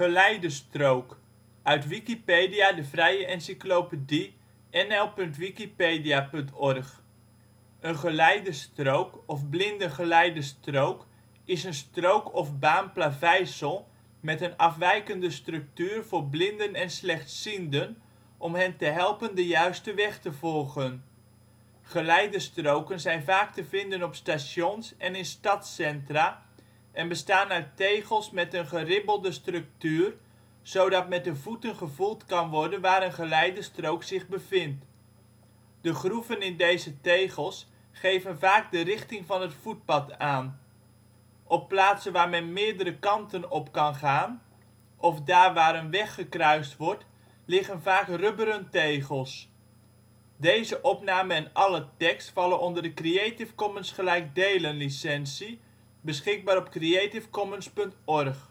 Geleidestrook, uit Wikipedia, de vrije encyclopedie. nl.wikipedia.org. Een geleidestrook of blindengeleidestrook is een strook of baan plaveisel met een afwijkende structuur voor blinden en slechtzienden om hen te helpen de juiste weg te volgen. Geleidestroken zijn vaak te vinden op stations en in stadscentra en bestaan uit tegels met een geribbelde structuur, zodat met de voeten gevoeld kan worden waar een geleidestrook zich bevindt. De groeven in deze tegels geven vaak de richting van het voetpad aan. Op plaatsen waar men meerdere kanten op kan gaan, of daar waar een weg gekruist wordt, liggen vaak rubberen tegels. Deze opname en alle tekst vallen onder de Creative Commons gelijkdelen licentie, beschikbaar op creativecommons.org